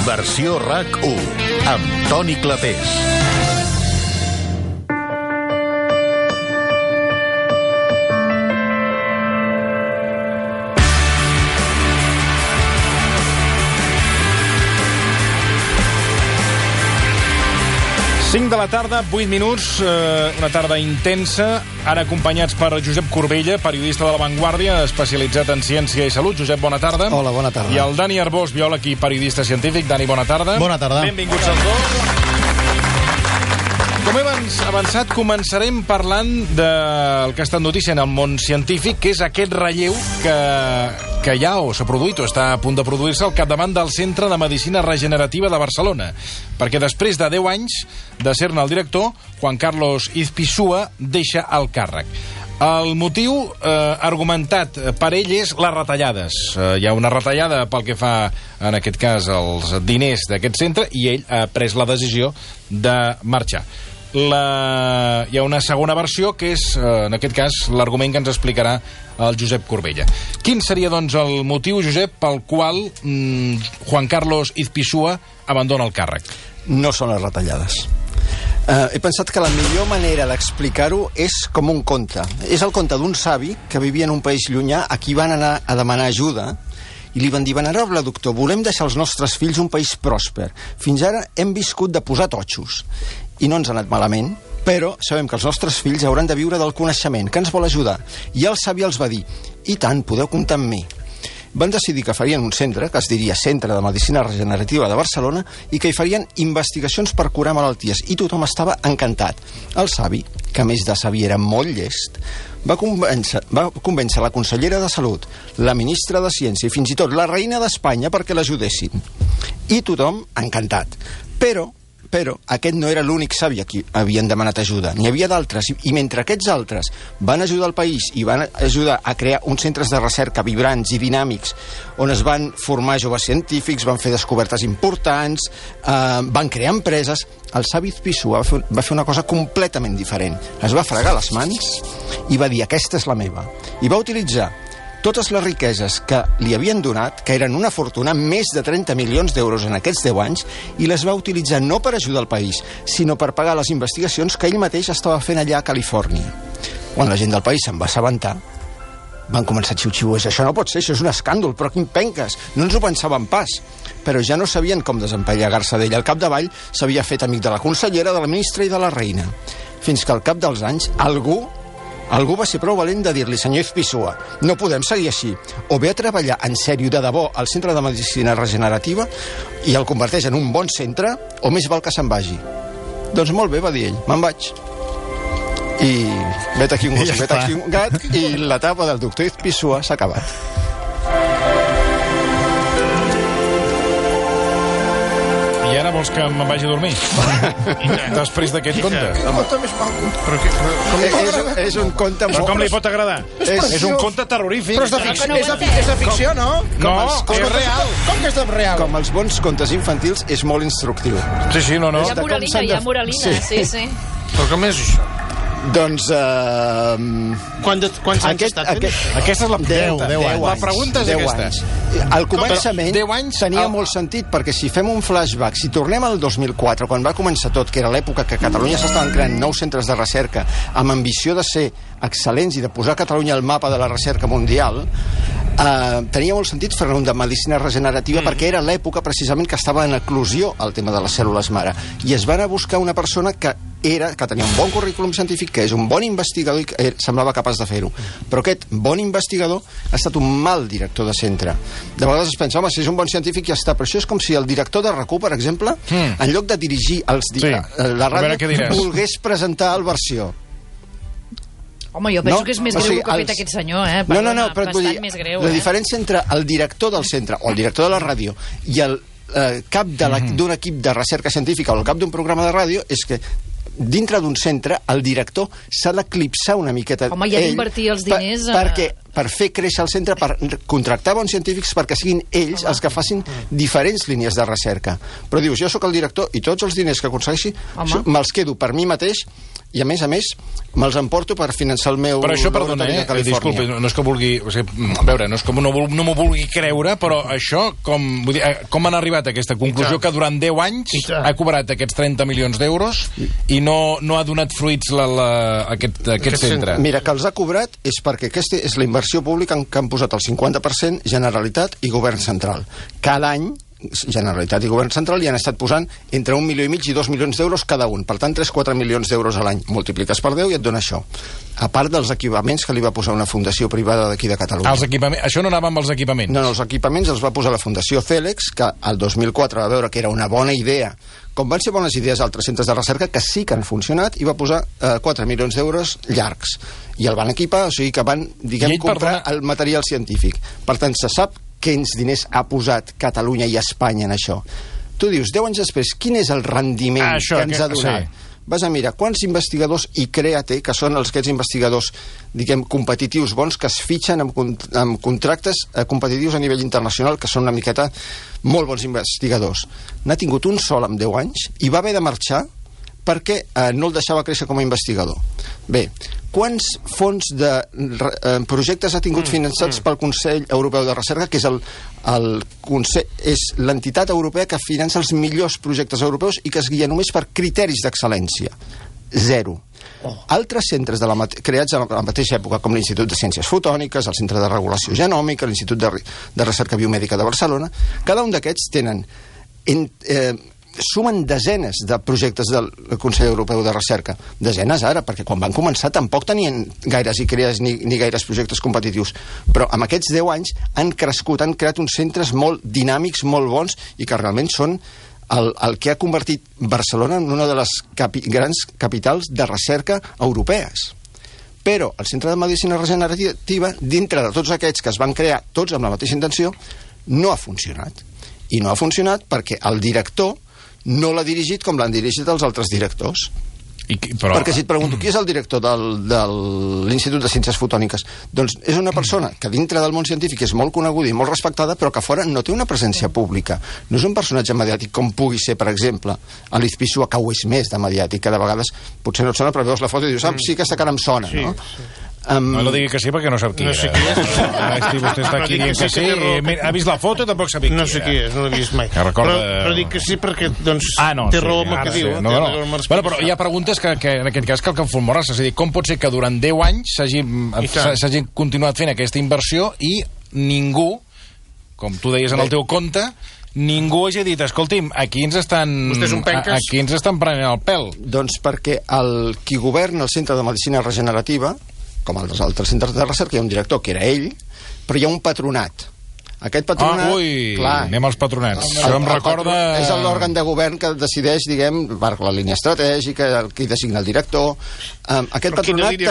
Versió RAC1 amb Toni Clapés. Cinc de la tarda, 8 minuts, una tarda intensa, ara acompanyats per Josep Corbella, periodista de La Vanguardia, especialitzat en ciència i salut. Josep, bona tarda. Hola, bona tarda. I el Dani Arbós, biòleg i periodista científic. Dani, bona tarda. Bona tarda. Benvinguts els dos. Com he avançat, començarem parlant del que ha estat notícia en el món científic, que és aquest relleu que ja o s'ha produït o està a punt de produir-se al capdavant del Centre de Medicina Regenerativa de Barcelona, perquè després de 10 anys de ser-ne el director, Juan Carlos Izpisua deixa el càrrec. El motiu argumentat per ell és les retallades. Hi ha una retallada pel que fa, en aquest cas, als diners d'aquest centre, i ell ha pres la decisió de marxar. Hi ha una segona versió, que és, en aquest cas, l'argument que ens explicarà el Josep Corbella. Quin seria, doncs, el motiu, Josep, pel qual Juan Carlos Izpisua abandona el càrrec? No són les retallades. He pensat que la millor manera d'explicar-ho és com un conte. És el conte d'un savi que vivia en un país llunyà a qui van anar a demanar ajuda i li van dir: venerable doctor, volem deixar als nostres fills un país pròsper. Fins ara hem viscut de posar totxos i no ens ha anat malament, però sabem que els nostres fills hauran de viure del coneixement, que ens vol ajudar. I el savi els va dir: i tant, podeu comptar amb mi. Van decidir que farien un centre, que es diria Centre de Medicina Regenerativa de Barcelona, i que hi farien investigacions per curar malalties, i tothom estava encantat. El savi, que a més de savi era molt llest, va convèncer la consellera de Salut, la ministra de Ciència i fins i tot la reina d'Espanya perquè l'ajudessin. I tothom encantat. Però aquest no era l'únic savi a qui havien demanat ajuda. N'hi havia d'altres, i mentre aquests altres van ajudar el país i van ajudar a crear uns centres de recerca vibrants i dinàmics on es van formar joves científics, van fer descobertes importants, van crear empreses, el savi Izpisua va fer una cosa completament diferent. Es va fregar les mans i va dir: aquesta és la meva. I va utilitzar totes les riqueses que li havien donat, que eren una fortuna, més de 30 milions d'euros en aquests 10 anys, i les va utilitzar no per ajudar el país, sinó per pagar les investigacions que ell mateix estava fent allà a Califòrnia. Quan la gent del país se'n va assabentar, van començar a xiu-xiuers: això no pot ser, això és un escàndol, però quin penques, no ens ho pensaven pas. Però ja no sabien com desempallegar-se d'ell. Al capdavall s'havia fet amic de la consellera, de la ministra i de la reina. Fins que al cap dels anys algú va ser prou valent de dir-li: senyor Izpisua, no podem seguir així. O ve a treballar en sèrio, de debò, al Centre de Medicina Regenerativa i el converteix en un bon centre, o més val que se'n vagi. Doncs molt bé, va dir ell, me'n vaig. I vet aquí un gos, vet aquí un gat, i l'etapa del doctor Izpisua s'ha acabat. I ara vols que me'n vagi a dormir? Després d'aquest conte. És un conte Però com li pot agradar? És un conte terrorífic. Però és de ficció, no? No, és real. Com que és de real? Com els bons contes infantils, és molt instructiu. Sí, no. Hi ha moralina, sí. Però com és això? Doncs... Quants anys està fent? Aquesta és la pregunta. 10 anys. La pregunta és aquesta. Al començament 10 anys tenia molt sentit, perquè si fem un flashback, si tornem al 2004, quan va començar tot, que era l'època que a Catalunya s'estaven creant nous centres de recerca amb ambició de ser excel·lents i de posar Catalunya al mapa de la recerca mundial, tenia molt sentit fer-ne un de medicina regenerativa perquè era l'època precisament que estava en eclosió el tema de les cèl·lules mare, i es van a buscar una persona que tenia un bon currículum científic, que és un bon investigador i que semblava capaç de fer-ho. Però aquest bon investigador ha estat un mal director de centre. De vegades es pensa: home, si és un bon científic ja està, però això és com si el director de RAC1, per exemple, en lloc de dirigir la ràdio, volgués presentar el Versió. Home, jo penso que és més greu el que ha fet aquest senyor, No, però et vull dir, la diferència entre el director del centre o el director de la ràdio i el cap d'un equip de recerca científica o el cap d'un programa de ràdio és que dintre d'un centre el director s'ha d'eclipsar una miqueta. Home, hi ha d'invertir els diners... per fer créixer el centre, per contractar bons científics perquè siguin ells els que facin diferents línies de recerca. Però dius, jo sóc el director i tots els diners que aconsegueixi me'ls quedo per mi mateix i, a més, me'ls emporto per finançar el meu... Però això, perdona, disculpi, no és que vulgui... O sigui, a veure, no és que no m'ho vulgui creure, però això, com han arribat a aquesta conclusió que durant 10 anys ha cobrat aquests 30 milions d'euros i no ha donat fruits aquest centre? Mira, que els ha cobrat és perquè aquesta és la inversió pública que han posat el 50% Generalitat i Govern Central. Cada any Generalitat i Govern Central hi han estat posant entre 1,5 milions i 2 milions d'euros cada un. Per tant, 3-4 milions d'euros a l'any. Multipliques per 10 i et dona això. A part dels equipaments que li va posar una fundació privada d'aquí de Catalunya. Això no anava amb els equipaments? No, els equipaments els va posar la Fundació Cèlex, que el 2004 va veure que era una bona idea. Com van ser bones idees altres centres de recerca que sí que han funcionat, i va posar 4 milions d'euros llargs. I el van equipar, o sigui que van, comprar el material científic. Per tant, se sap quins diners ha posat Catalunya i Espanya en això. Tu dius, 10 anys després, quin és el rendiment que ens ha donat? Sí. Vas a mirar quants investigadors ICREA té, que són aquests investigadors, diguem, competitius bons, que es fitxen amb contractes competitius a nivell internacional, que són una miqueta molt bons investigadors. N'ha tingut un sol en 10 anys i va haver de marxar perquè no el deixava créixer com a investigador. Bé, quants fons de projectes ha tingut finançats pel Consell Europeu de Recerca, que és l'entitat europea que finança els millors projectes europeus i que es guia només per criteris d'excel·lència? 0. Altres centres creats a la mateixa època, com l'Institut de Ciències Fotòniques, el Centre de Regulació Genòmica, l'Institut de Recerca Biomèdica de Barcelona, cada un d'aquests tenen sumen desenes de projectes del Consell Europeu de Recerca. Desenes ara, perquè quan van començar tampoc tenien gaires ICREAs ni gaires projectes competitius. Però amb aquests 10 anys han crescut, han creat uns centres molt dinàmics, molt bons, i que realment són el que ha convertit Barcelona en una de les grans capitals de recerca europees. Però el Centre de Medicina Regenerativa, dintre de tots aquests que es van crear, tots amb la mateixa intenció, no ha funcionat. I no ha funcionat perquè el director no l'ha dirigit com l'han dirigit els altres directors. Perquè si et pregunto qui és el director de l'Institut de Ciències Fotòniques, doncs és una persona que dintre del món científic és molt coneguda i molt respectada, però que fora no té una presència pública. No és un personatge mediàtic com pugui ser, per exemple, Alice Pisua, que ho és més de mediàtic, que de vegades potser no et sona, però veus la foto i dius, sí, aquesta cara em sona, no? No digui que sí perquè no sap qui és. Vostè està aquí dient que sí. Ha vist la foto i tampoc sap qui és. No sé qui és, no l'he vist mai. Però dic que sí perquè té raó amb el que diu. Però hi ha preguntes que en aquest cas cal que em fulmores. És a dir, com pot ser que durant 10 anys s'hagi continuat fent aquesta inversió i ningú, com tu deies en el teu conte, ningú hagi dit, escolti'm, aquí ens estan prenent el pèl? Doncs perquè qui governa el Centre de Medicina Regenerativa, com els altres centres de recerca, hi ha un director que era ell, però hi ha un patronat. Aquest patronat... anem als patronats. Això em recorda... És l'òrgan de govern que decideix, diguem, per la línia estratègica, qui designa el director. Aquest patronat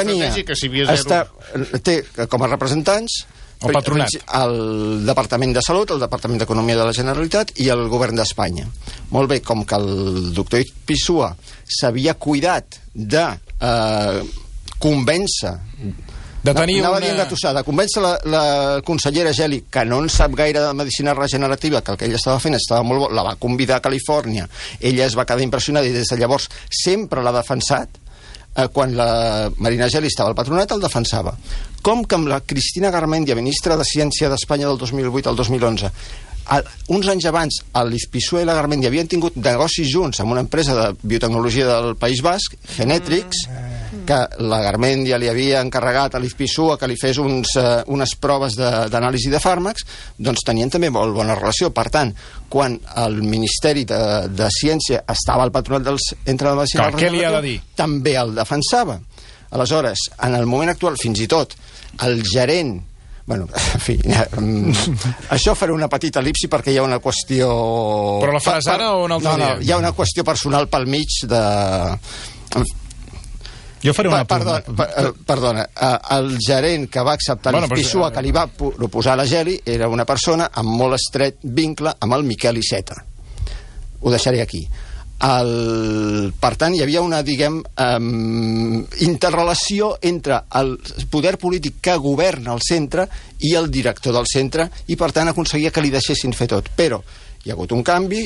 té com a representants el Departament de Salut, el Departament d'Economia de la Generalitat i el Govern d'Espanya. Molt bé, com que el doctor Pisua s'havia cuidat de convèncer de convèncer la consellera Geli, que no en sap gaire de medicina regenerativa, que el que ella estava fent estava molt bo, la va convidar a Califòrnia, ella es va quedar impressionada i des de llavors sempre l'ha defensat. Quan la Marina Geli estava al patronat el defensava. Com que amb la Cristina Garmendia, ministra de Ciència d'Espanya del 2008 al 2011, uns anys abans l'Izpisua i la Garmendia havien tingut negocis junts amb una empresa de biotecnologia del País Basc, Genetrix, que la Garmendia li havia encarregat a l'Izpisua que li fes unes proves d'anàlisi de fàrmacs, doncs tenien també molt bona relació. Per tant, quan el Ministeri de Ciència estava al patronat del Centre de Medicina Regenerativa, també el defensava. Aleshores, en el moment actual, fins i tot, el gerent... Bueno, en fi, això faré una petita elipsi perquè hi ha una qüestió... Però la faràs ara o un altre dia? No, hi ha una qüestió personal pel mig de... Jo faré una... Perdona, el gerent que va acceptar l'Izpisua, que li va proposar la Geli, era una persona amb molt estret vincle amb el Miquel Iceta. Ho deixaré aquí. Per tant, hi havia una, interrelació entre el poder polític que governa el centre i el director del centre, i per tant aconseguia que li deixessin fer tot. Però hi ha hagut un canvi,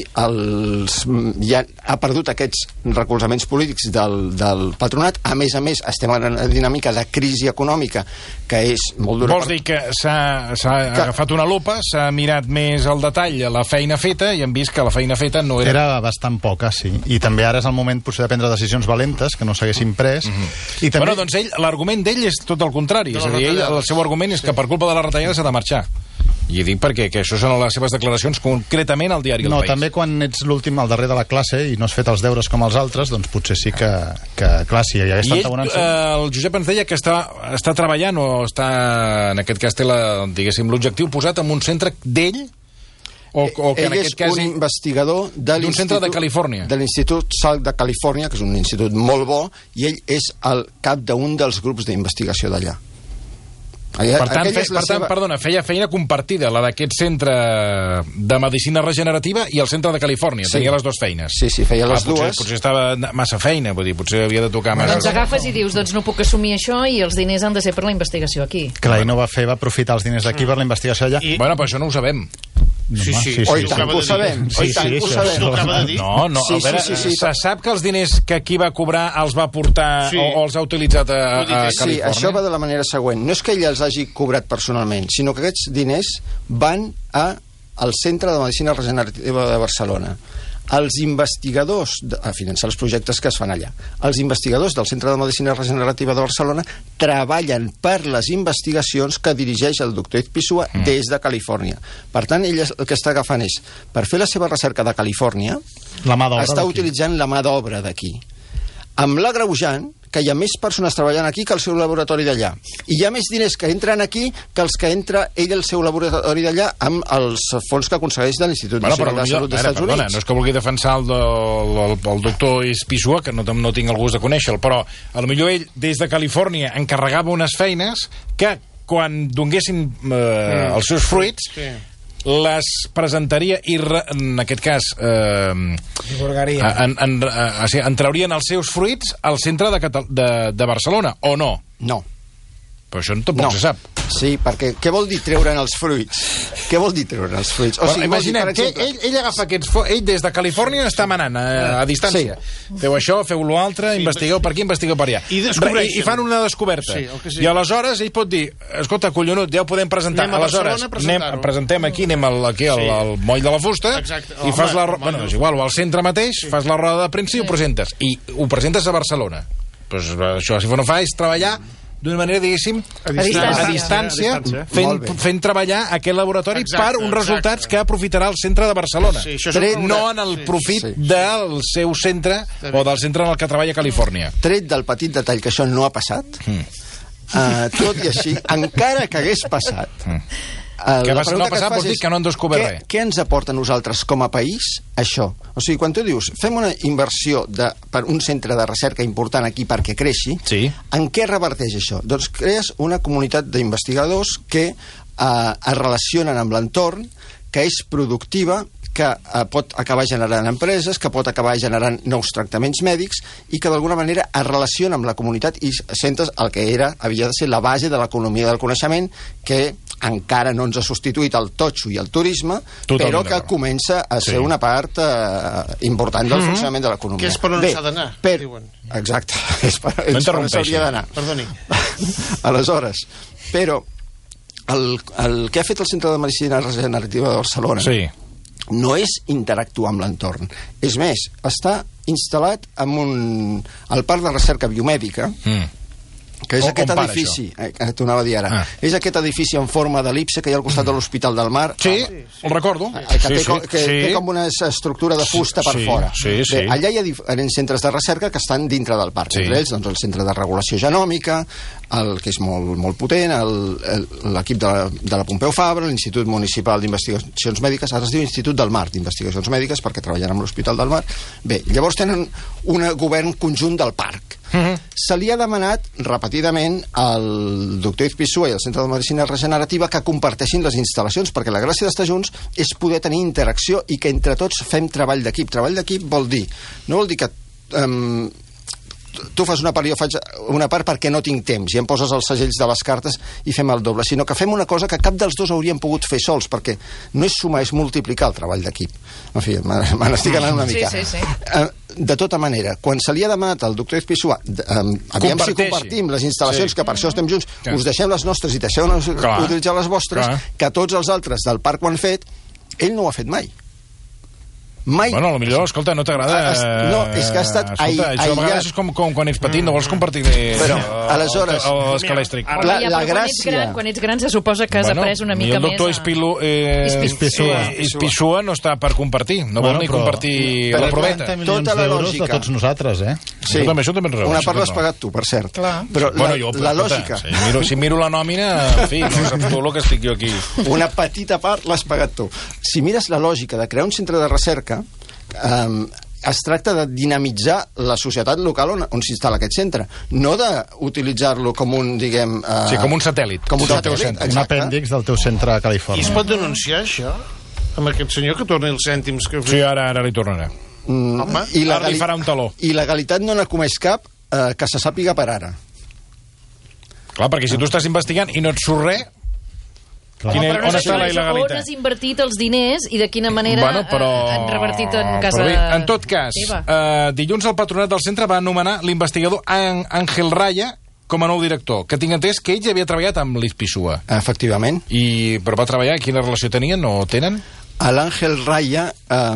ha perdut aquests recolzaments polítics del patronat. A més, estem en una dinàmica de crisi econòmica que és molt dura. Vols dir que s'ha agafat una lupa, s'ha mirat més al detall a la feina feta i hem vist que la feina feta no era... Era bastant poca, sí. I també ara és el moment potser de prendre decisions valentes que no s'haguessin pres. I també... Bueno, doncs l'argument d'ell és tot el contrari. És a dir, el seu argument és que per culpa de la retallada s'ha de marxar. I dic perquè això són les seves declaracions concretament al diari El País. No, també quan ets l'últim al darrer de la classe i no has fet els deures com els altres, doncs potser sí que clar, si hi hagués tanta bonança... El Josep ens deia que està treballant o està, en aquest cas té l'objectiu posat en un centre d'ell o que en aquest cas és un investigador d'un centre de Califòrnia, de l'Institut Salk de Califòrnia, que és un institut molt bo, i ell és el cap d'un dels grups d'investigació d'allà. Per tant, perdona, feia feina compartida, la d'aquest centre de medicina regenerativa i el centre de Califòrnia. Sí. Tenia les dues feines. Sí, feia les dues. Potser estava massa feina, vull dir, potser havia de tocar massa. Doncs agafes i dius, doncs no puc assumir això i els diners han de ser per la investigació aquí. Clar, i no va aprofitar els diners d'aquí per la investigació allà. Bueno, però això no ho sabem. Sí. Oi, tant que ho sabem. No, a veure, se sap que els diners que aquí va cobrar els va portar o els ha utilitzat a Califòrnia? Sí, això va de la manera següent. No és que ell els hagi cobrat personalment, sinó que aquests diners van al Centre de Medicina Regenerativa de Barcelona. Els investigadors, a finançar els projectes que es fan allà, els investigadors del Centre de Medicina Regenerativa de Barcelona treballen per les investigacions que dirigeix el doctor Izpisua des de Califòrnia. Per tant, ell el que està agafant és, per fer la seva recerca de Califòrnia, està utilitzant la mà d'obra d'aquí. Amb l'agreujant que hi ha més persones treballant aquí que al seu laboratori d'allà. I hi ha més diners que entren aquí que els que entra ell al seu laboratori d'allà amb els fons que aconsegueix de l'Institut Nacional de Salut dels Estats Units. No és que vulgui defensar el doctor Izpisua, que no tinc el gust de conèixer-lo, però potser ell des de Califòrnia encarregava unes feines que quan donguessin els seus fruits les presentaria i en aquest cas en traurien els seus fruits al centre de Barcelona, o no? No. Però això tampoc se sap. Sí, perquè què vol dir treure'n els fruits? Què vol dir treure'n els fruits? O sigui, imaginem que ell agafa aquests ell des de Califòrnia està manant a distància. Feu això, feu l'altre, investigueu per aquí, investigueu per allà. I fan una descoberta. I aleshores ell pot dir, escolta, collonut, ja ho podem presentar. Aleshores, presentem aquí, anem al moll de la fusta, i fas la... Bueno, és igual, o al centre mateix, fas la roda de premsa i ho presentes. I ho presentes a Barcelona. Doncs això, si no fa, és treballar d'una manera, diguéssim, a distància, fent treballar aquest laboratori per uns resultats que aprofitarà el centre de Barcelona, no en el profit del seu centre o del centre en el que treballa a Califòrnia. Tret del petit detall que això no ha passat, tot i així, encara que hagués passat, que no ha passat vol dir que no han descobert res. Què ens aporta a nosaltres com a país això? O sigui, quan tu dius fem una inversió per un centre de recerca important aquí perquè creixi, en què reverteix això? Doncs crees una comunitat d'investigadors que es relacionen amb l'entorn, que és productiva, que pot acabar generant empreses, que pot acabar generant nous tractaments mèdics i que d'alguna manera es relaciona amb la comunitat i sentes el que havia de ser la base de l'economia del coneixement, que encara no ens ha substituït el totxo i el turisme, però que comença a ser una part important del funcionament de l'economia. Que és per on s'ha d'anar, diuen. Exacte, és per on s'hauria d'anar. Perdoni. Aleshores, però el que ha fet el Centre de Medicina Regenerativa de Barcelona no és interactuar amb l'entorn. És més, està instal·lat al Parc de Recerca Biomèdica, que és aquest edifici, t'ho anava a dir ara, és aquest edifici en forma d'el·lipse que hi ha al costat de l'Hospital del Mar. Sí, el recordo. Que té com una estructura de fusta per fora. Allà hi ha diferents centres de recerca que estan dintre del parc. Entre ells, el Centre de Regulació Genòmica, que és molt potent, l'equip de la Pompeu Fabra, l'Institut Municipal d'Investigacions Mèdiques, ara es diu Institut del Mar d'Investigacions Mèdiques perquè treballen amb l'Hospital del Mar. Bé, llavors tenen un govern conjunt del parc. Se li ha demanat repetidament ràpidament el doctor Izpisua i el Centre de Medicina Regenerativa que comparteixin les instal·lacions, perquè la gràcia d'estar junts és poder tenir interacció i que entre tots fem treball d'equip. Treball d'equip no vol dir que tu fas una part i jo faig una part perquè no tinc temps i em poses els segells de les cartes i fem el doble, sinó que fem una cosa que cap dels dos hauríem pogut fer sols, perquè no és sumar, és multiplicar el treball d'equip. En fi, me n'estic anant una mica. Sí. De tota manera, quan se li ha demanat al doctor Izpisua aviam si compartim les instal·lacions, que per això estem junts, us deixem les nostres i deixeu utilitzar les vostres, que tots els altres del parc ho han fet, ell no ho ha fet mai. Bueno, potser, escolta, no t'agrada... No, és que ha estat aïllat. Això a vegades és com quan ets petit, no vols compartir l'escalèstric. La gràcia... Quan ets gran se suposa que has après una mica més... I el doctor Izpisua no està per compartir, no vol ni compartir la proveta. Tota la lògica. De tots nosaltres, Sí, això també és raó. Una part l'has pagat tu, per cert. Però la lògica... Si miro la nòmina, en fi, no saps tu el que estic jo aquí. Una petita part l'has pagat tu. Si mires la lògica de crear un centre de recerca, es tracta de dinamitzar la societat local on s'instal·la aquest centre, no d'utilitzar-lo com un, diguem... Sí, com un satèl·lit. Com un satèl·lit, un apèndix del teu centre a Califòrnia. I es pot denunciar això? Amb aquest senyor que torni els cèntims que... Sí, ara li tornarà. Ara li farà un taló. Il·legalitat no n'ha comès cap que se sàpiga per ara. Clar, perquè si tu estàs investigant i no et surt res... On està la il·legalitat? On has invertit els diners i de quina manera han revertit en casa... En tot cas, dilluns el patronat del centre va anomenar l'investigador Ángel Raya com a nou director, que tinc entès que ell ja havia treballat amb l'Izpisua. Efectivament. Però va treballar, quina relació tenien o tenen? L'Ángel Raya...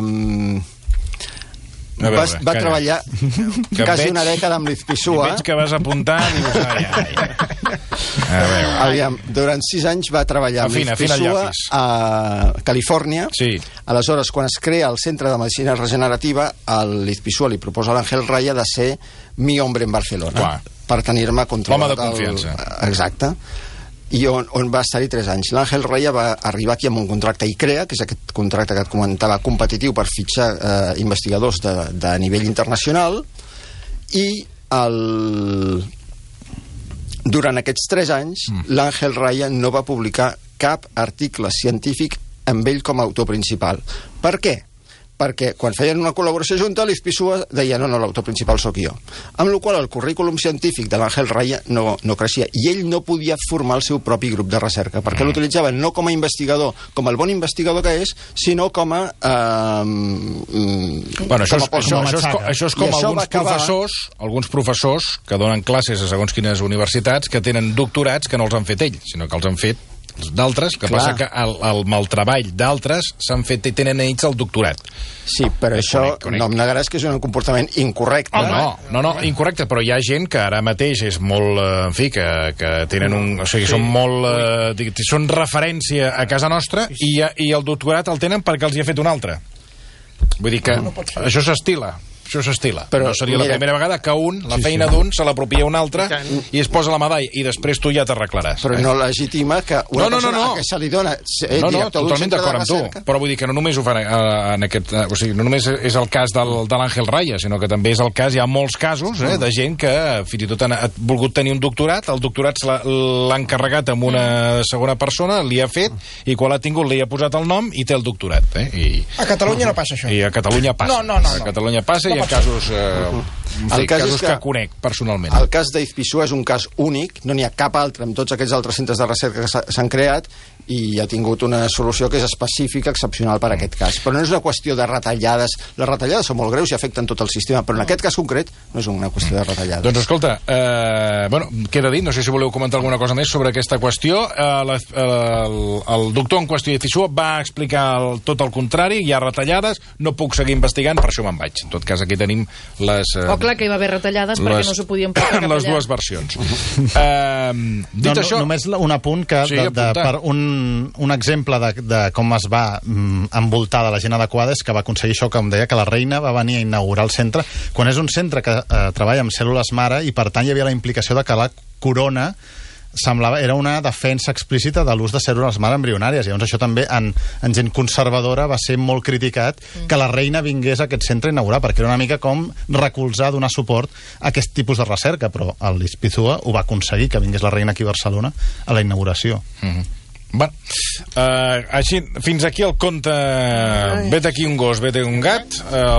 va treballar quasi una dècada amb l'Izpisua. Veig que vas apuntar i dius... Aviam, durant 6 anys va treballar amb l'Izpisua a Califòrnia. Aleshores, quan es crea el Centre de Medicina Regenerativa, l'Izpisua li proposa a l'Ángel Raya de ser mi hombre en Barcelona, per tenir-me controlat. L'home de confiança. Exacte. I on va estar-hi 3 anys. L'Ángel Raya va arribar aquí amb un contracte ICREA, que és aquest contracte que et comentava, competitiu per fitxar investigadors de nivell internacional, i durant aquests 3 anys l'Ángel Raya no va publicar cap article científic amb ell com a autor principal. Per què? Perquè quan feien una col·laboració junta, l'Izpisua deia no, l'autor principal sóc jo. Amb la qual el currículum científic de l'Ángel Raya no creixia, i ell no podia formar el seu propi grup de recerca, perquè l'utilitzaven no com a investigador, com el bon investigador que és, sinó com a... Això és com alguns professors que donen classes a segons quines universitats que tenen doctorats que no els han fet ells, sinó que els han fet d'altres, que passa que el maltreball d'altres s'han fet i tenen ells el doctorat. Sí, però això no em negaràs que és un comportament incorrecte. No, incorrecte, però hi ha gent que ara mateix és molt, en fi, que tenen un... O sigui, són molt... són referència a casa nostra i el doctorat el tenen perquè els hi ha fet un altre. Vull dir que això s'estila. Però no seria la primera vegada que la feina d'un se l'apropia un altre i es posa la medalla i després tu ja t'arreglaràs. Però no legitima que una persona que se li dona totalment d'acord amb tu, però vull dir que no només ho fan en aquest... O sigui, no només és el cas de l'Ángel Raya, sinó que també és el cas, hi ha molts casos de gent que fins i tot ha volgut tenir un doctorat, el doctorat l'ha encarregat amb una segona persona, li ha fet, i quan l'ha tingut li ha posat el nom i té el doctorat. A Catalunya no passa això. I a Catalunya passa. A Catalunya passa i en casos que conec personalment. El cas d'Izpisua és un cas únic, no n'hi ha cap altre amb tots aquests altres centres de recerca que s'han creat, i ha tingut una solució que és específica, excepcional per a aquest cas. Però no és una qüestió de retallades. Les retallades són molt greus i afecten tot el sistema, però en aquest cas concret no és una qüestió de retallades. Doncs escolta, queda dit, no sé si voleu comentar alguna cosa més sobre aquesta qüestió. El doctor en qüestió d'Izpisua va explicar tot el contrari, hi ha retallades, no puc seguir investigant, per això me'n vaig. En tot cas, aquí tenim les... clar que hi va haver retallades perquè no s'ho podien portar cap allà. Les dues versions. Dit això... Només un apunt que per un exemple de com es va envoltar de la gent adequada és que va aconseguir això, com deia, que la reina va venir a inaugurar el centre, quan és un centre que treballa amb cèl·lules mare i per tant hi havia la implicació de que la corona era una defensa explícita de l'ús de cèl·lules mare embrionàries. Llavors això també en gent conservadora va ser molt criticat que la reina vingués a aquest centre a inaugurar, perquè era una mica com recolzar, donar suport a aquest tipus de recerca, però l'Ispizua ho va aconseguir, que vingués la reina aquí a Barcelona a la inauguració. Bueno, així, fins aquí el conte vet aquí un gos, vet un gat.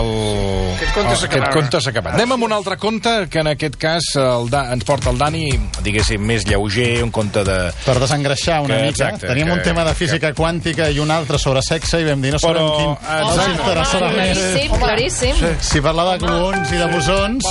Aquest conte s'ha acabat. Anem amb un altre conte, que en aquest cas ens porta el Dani, diguéssim, més lleuger, un conte de... Per desengreixar una mica. Exacte, teníem un tema de física quàntica i un altre sobre sexe i vam dir, no sabem quin ens interessarà més. Claríssim. Si parlar de gluons i de bosons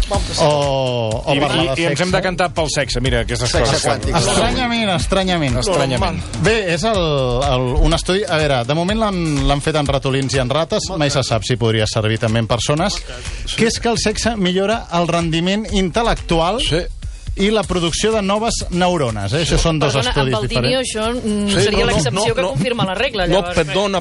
o parlar de sexe. I ens hem decantat pel sexe, mira, aquestes coses. Estranyament. Bé, és un estudi... A veure, de moment l'han fet en ratolins i en rates, mai se sap si podria servir també en persones, que és que el sexe millora el rendiment intel·lectual i la producció de noves neurones. Això són dos estudis diferents. Amb el Dinio això seria l'excepció que confirma la regla. No,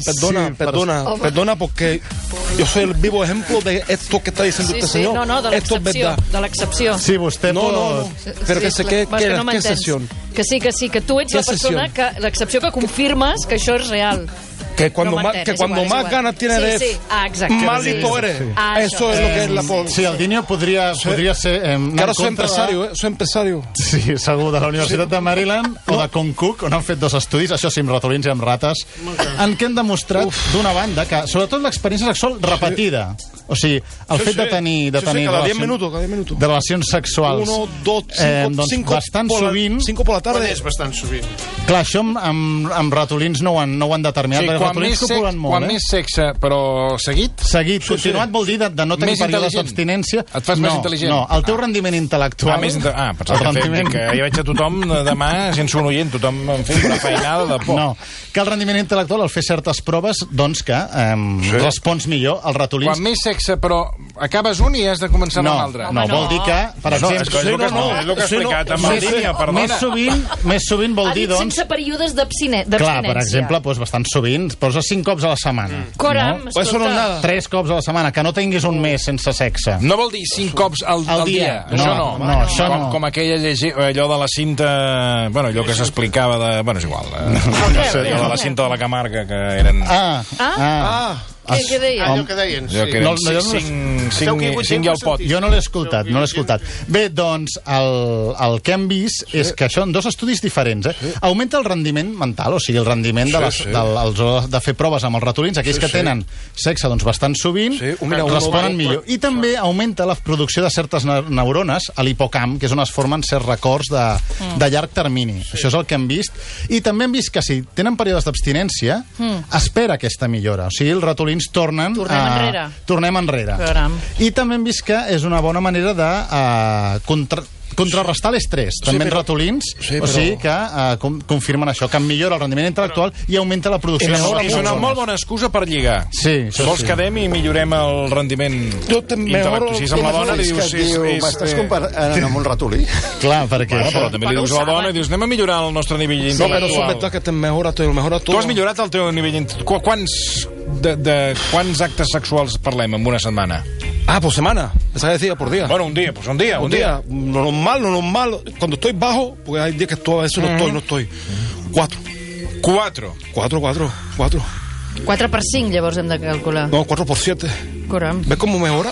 perdona, porque yo soy el vivo ejemplo de esto que está diciendo este señor. No, de l'excepció. Sí, vostè No. Pero que sé qué excepción. Que sí, que tu ets la persona, l'excepció que confirmes que això és real. Que cuando más ganas tiene de malito eres. Eso es lo que es la política. Sí, el Dinio podria ser... Claro, soy empresario. Sí, segur, de la Universitat de Maryland o de Konkuk, on han fet dos estudis, això sí, amb ratolins i amb rates, en què han demostrat, d'una banda, que sobretot l'experiència sexual repetida, o sigui, el fet de tenir cada 10 minutos. De relacions sexuals 1, 2, 5 bastant sovint. 5 por la tarde. Quan és bastant sovint? Clar, això amb ratolins no ho han determinat. Sí, quan més sexe, però seguit? Seguit, continuat vol dir de no tenir períodes d'abstinència. Et fas més intel·ligent? No, el teu rendiment intel·lectual... Pensava que hi veig a tothom demà sense un oient, tothom fent una feinada de por. No, que el rendiment intel·lectual, al fer certes proves, doncs que respons millor als ratolins. Quan més sexe, però acabes un i has de començar amb l'altre. No, vol dir que, per exemple... És el que ha explicat amb el Dínia, perdona. Més sovint vol dir, doncs... Sense períodes d'abstinència. Clar, per exemple, bastant sovint, posa 5 cops a la setmana. Coram, escolta. 3 cops a la setmana, que no tinguis un mes sense sexe. No vol dir 5 cops al dia. Això no. Com aquella allò de la cinta... Bueno, allò que s'explicava de... Bueno, és igual. Allò de la cinta de la Camarga, que eren... Què deien? Allò que deien, sí. Cinc i el pot. Jo no l'he escoltat. Bé, doncs, el que hem vist és que això en dos estudis diferents. Augmenta el rendiment mental, o sigui, el rendiment de fer proves amb els ratolins, aquells que tenen sexe bastant sovint, responen millor. I també augmenta la producció de certes neurones a l'hipocamp, que és on es formen certs records de llarg termini. Això és el que hem vist. I també hem vist que si tenen períodes d'abstinència, espera aquesta millora. O sigui, els ratolins tornem enrere. I també hem vist que és una bona manera de contrarrestar l'estrès, també en ratolins, o sigui que confirmen això, que millora el rendiment intel·lectual i augmenta la producció de neurones. És una molt bona excusa per lligar. Sí, vols quedem i millorem el rendiment intel·lectual. Si és amb la dona, li dius... M'estàs comparant amb un ratolí? Clar, perquè... Però també li dius a la dona i dius, anem a millorar el nostre nivell intel·lectual. No, però és veritat que te mejora todo. Tu has millorat el teu nivell intel·lectual. Quants actes sexuals parlem en una setmana? Por semana. Pensaba que decía por día. Bueno, un día. Un día. Lo normal. Cuando estoy bajo, porque hay días que a veces no estoy. 4. 4. 4 per 5, llavors hem de calcular. No, 4 por 7. Coram. ¿Ves cómo mejora?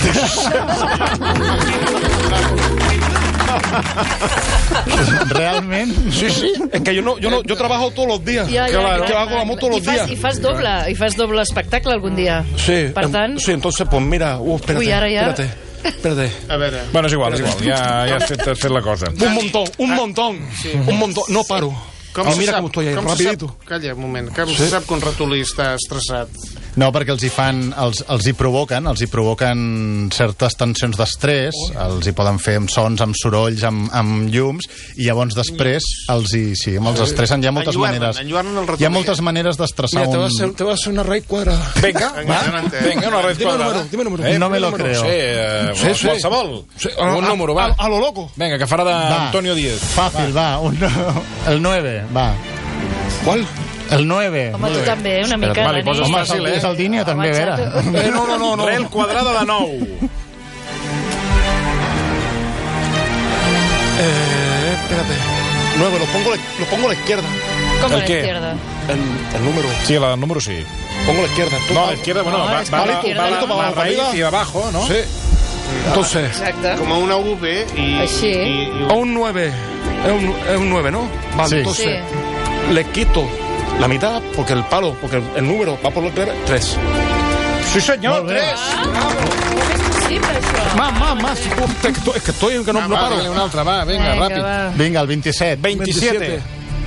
Realment? Sí. Es que yo trabajo todos los días. Claro. Que hago la moto todos los días. I fas doble espectacle algun dia. Sí. Per tant... Sí, entonces, pues mira... Espérate. A veure... Bueno, és igual. Ja has fet la cosa. Un montón. No paro. Mira com estoy ahí, rapidito. Calla un moment. Com se sap que un ratolí està estressat? No, perquè els hi provoquen certes tensions d'estrès, els hi poden fer amb sons, amb sorolls, amb llums, i llavors després els estressen. Hi ha moltes maneres. Hi ha moltes maneres d'estressar un... Te voy a hacer una raíz cuadrada. Venga, una raíz cuadrada. Dime número. No me lo creo. Sí. Qualsevol. Un número, va. A lo loco. Venga, que farà d'Antonio Díez. Fàcil, va. El 9, va. ¿Cuál? El 9. Home, tu també, una mica. Vale, poses fàcil, és el Dínia, també, vera. No. Rel quadrada de 9. espérate. 9, lo pongo a la izquierda. ¿Cómo a la qué? izquierda? El número. Sí, el número sí. Pongo a la izquierda. No, a la izquierda, bueno, No, va es que a la izquierda la raíz y abajo, ¿no? Sí. Entonces, Exacte. Com a una V i... Així. a un 9. Es un 9, ¿no? Vale, Sí. entonces le quito la mitad porque el palo, porque el número va por los 3. Sí, señor, 3. Com és possible, això? Más. Es que estoy que no paro. Dale un altre, va, vinga, ràpid. va. Vinga, el 27. 27.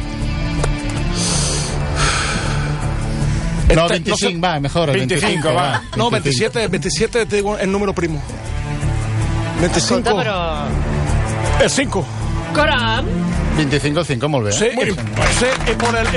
No, 25, va, mejor. El 25, va. No, 27 te digo el número primo. 25. Escolta, però... El 5. Caram! 25 el 5, molt bé. Sí, y por el... Sí,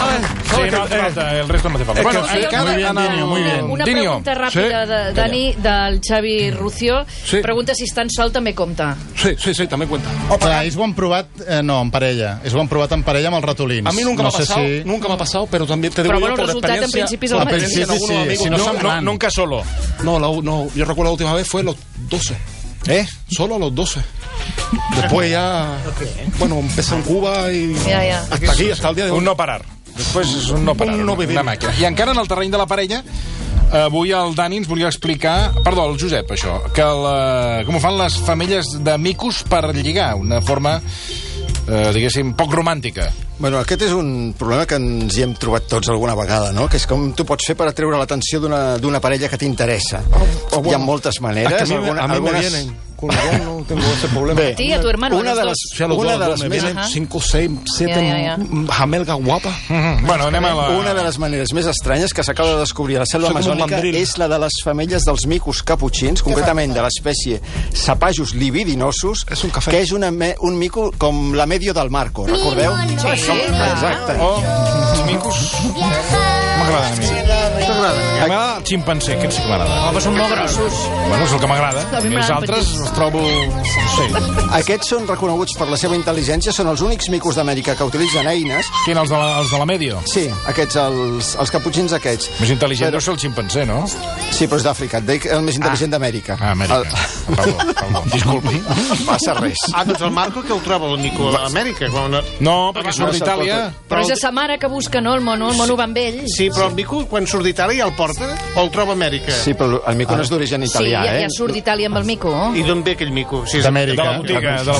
no hace falta, el resto no hace falta. Bueno, muy bien, Dinio, muy bien. Una Dinio. pregunta ràpida, Sí. Dani, del Xavi Rucio. Sí. Pregunta si està en sol també compta. Sí, también cuenta. Clar, ells ho han provat, no, en parella. Ells ho han provat en parella amb els ratolins. A mí nunca no me ha pasado, sé si... nunca me ha pasado, pero también te digo Però yo bueno, el por resultat en experiencia... principi és el Al mateix. principi sí, algunos amigos- si no se'n van. Nunca solo. No, yo recuerdo la última vez fue los 12. Solo a los 12. Después ya... Bueno, empecé en Cuba y... Ja. Hasta aquí, hasta el día de hoy. Un no parar. Després és un no parar, Un no vivir. una màquina. I encara en el terreny de la parella, avui el Dani ens volia explicar... Perdó, el Josep, això. Que com ho fan les femelles de micos per lligar. Una forma, diguéssim, poc romàntica. Bueno, aquest és un problema que ens hi hem trobat tots alguna vegada, no? Que és com tu pots fer per atreure l'atenció d'una parella que t'interessa. Hi ha moltes maneres. Es que a mí me vienen. Con yo no tengo ese problema. Bé, A ti, a tu hermano, una los de dos. les, O sea, los una dos, de dos les me més... vienen 5, 6, 7 Ja. jamelgas guapas. Bueno, anem a la... Una de les maneres més estranyes que s'acaba de descobrir a la selva Això com un amazònica mandril. és la de les femelles dels micos caputxins, concretament de l'espècie Sapajus libidinosus, És un cafè. que és un mico com la medio del Marco, recordeu? Sí. Exacte. Oh, els micos... M'agraden a mi. M'agrada el ximpanzé, aquest sí que m'agrada. Home, són molt grossos. Bueno, és el que m'agrada. A mi Els m'agraden altres petits. els trobo... No sé. Aquests són reconeguts per la seva intel·ligència, són els únics micos d'Amèrica que utilitzen eines. Quin, els de la Medio? Sí, aquests, els caputxins aquests. Més intel·ligent Però- deu ser el ximpanzé, no? Sí, però és d'Àfrica, et dic el més intel·ligent d'Amèrica. Amèrica. Perdó. Disculpi. Passa res. Doncs el Marco que ho troba el Nico a Amèrica. No, perquè surt d'Itàlia... Però és a sa mare que busca, no? El mono va amb ell. Sí, però el Nico, quan surt d'Itàlia, el porta o el troba a Amèrica? Sí, però el mico no és d'origen Sí, italià, ja surt d'Itàlia amb el mico. I d'on ve aquell mico? Si és D'Amèrica. De la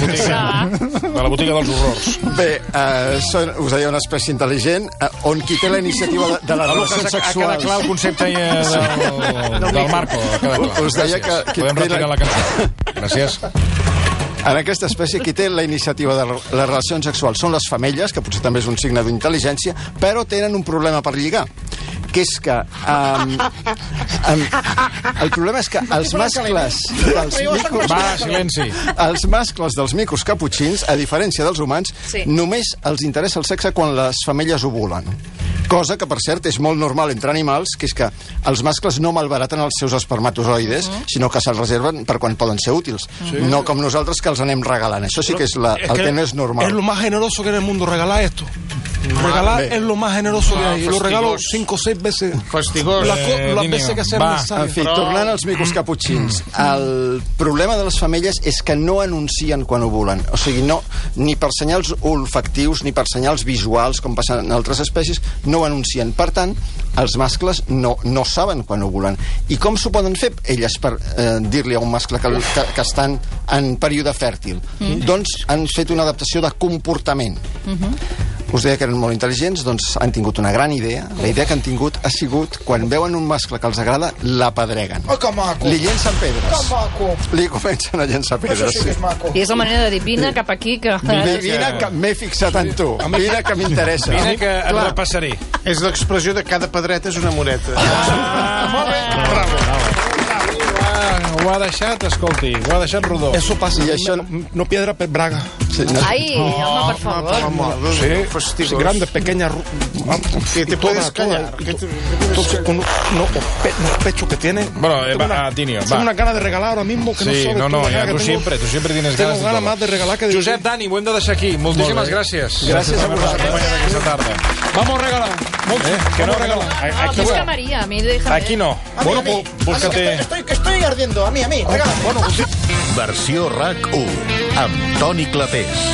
botiga dels horrors. Bé, us deia una espècie intel·ligent on qui té la iniciativa de les relacions Ha quedat clar sexuals. el concepte del Marco. Ha quedat clar. Us deia que Podem té retirar la cançó. Gràcies. En aquesta espècie qui té la iniciativa de les relacions sexuals són les femelles, que potser també és un signe d'intel·ligència, però tenen un problema per lligar, que és que el problema és que els mascles dels micos... Va, silenci. Els mascles dels micos caputxins, a diferència dels humans, Sí. només els interessa el sexe quan les femelles ovulen. Cosa que, per cert, és molt normal entre animals, que és que els mascles no malbaraten els seus espermatozoides, sinó que se'ls reserven per quan poden ser útils. No com nosaltres, que els anem regalant. Això sí que és el que no és normal. Es lo más generoso que hay en el mundo, regalar esto. Regalar es lo más generoso que hay. Lo regalo 5 o 6 veces. Fastigós. Las Dinio, veces que sean va. necesarias. En fi, tornant als micos caputxins, el problema de les femelles és que no anuncien quan ovulen. O sigui, no, ni per senyals olfactius ni per senyals visuals, com passa en altres espècies, no ho anuncien. Per tant, els mascles no saben quan ovulen. I com s'ho poden fer elles per dir-li a un mascle que estan en període fèrtil? Doncs han fet una adaptació de comportament. Us deia que eren molt intel·ligents, doncs han tingut una gran idea. La idea que han tingut ha sigut, quan veuen un mascle que els agrada, l'apedreguen. Oh, que maco. Li llencen pedres. Que maco. Li comencen a llençar Això pedres. sí que és maco. I és la manera de dir, vine cap aquí, que... Vine que m'he fixat en tu. Vine que m'interessa. Vine que et repassaré. És l'expressió de cada pedreta és una moreta. Ho ha deixat, escolti, ho ha deixat rodó. Eso pasa. Y eso- No piedra, braga. Sí, no. Ai, home, per favor. Sí, sí, grande, pequeña. Que te puedes callar. Entonces, con unos pechos que tiene. Bueno, tengo va, Tinio, va. tengo una ganas de regalar ahora mismo que no Sí, sabes. no, tú la ja, gana que tu tengo. sempre tienes Tengo ganes de ganas tot. más de regalar que de... Josep, Dani, ho hem de deixar aquí. Moltíssimes gràcies. Gràcies a per haver-nos acompanyat aquesta tarda. Vamos a regalar. Que no Vamos a regalar. Aquí és que Maria, a mi déjame. Aquí no. A mí, Bueno, a mí. búscate... Que estoy ardiendo. A mí. Regálame. Versió RAC 1 amb Toni Clapés.